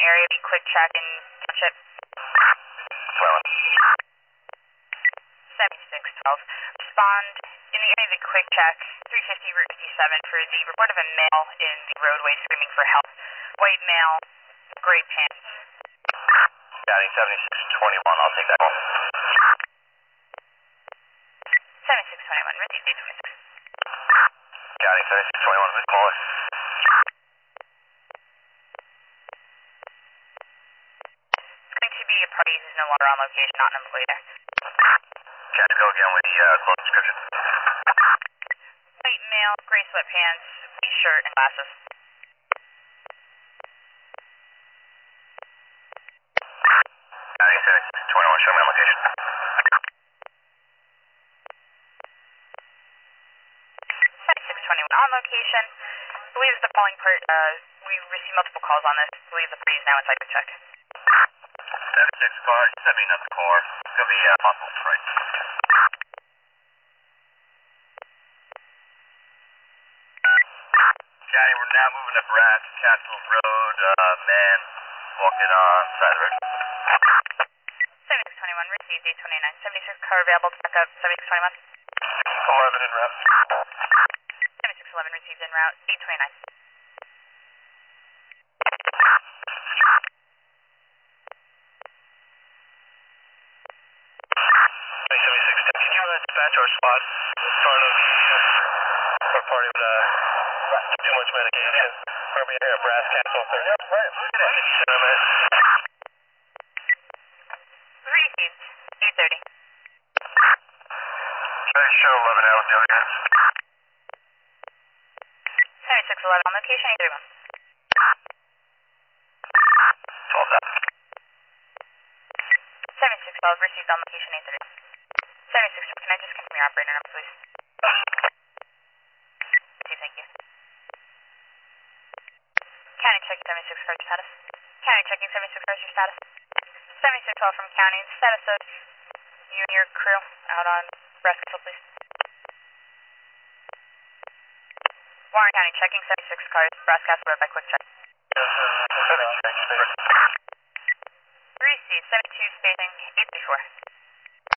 area, the quick check in township. 7612. Respond in the area of the quick check, 350 Route 57 for the report of a male in the roadway screaming for help. White male, gray pants. County 7621, I'll take that call. 7621, received 826. County 7621, who's calling? It's going to be a party who's no longer on location, not an employee there. County, go again with the close description. White male, gray sweatpants, white shirt, and glasses. County 7621, show me on location. 7621, on location. I believe it's the following part. We received multiple calls on this. I believe the party is now inside the check. 76 car, send me another car. It's going to be possible Detroit. County, we're now moving to Brass Castle Road. Man walking on side of the road. 7621, received 829. 76 car available to pick up 7621. 11 en route. 7611, received en route, 829. 76, can you dispatch our spot in front of our party with too much medication? Where we here at Brass Castle 30. Right, look at that. Received, 830. Try to show 11 out with the other guys. 7611, on location, 831. 12 out. 7612, received on location, 830. 76, can I just confirm your operator number, please? Okay, thank you. County checking 76 cars, your status. County checking 76 cars, your status. 7612 from county, status of you and your crew out on Brass Castle, please. Warren County checking 76 cars, Brass Castle Road by quick check. 3C, 72 spacing, 834.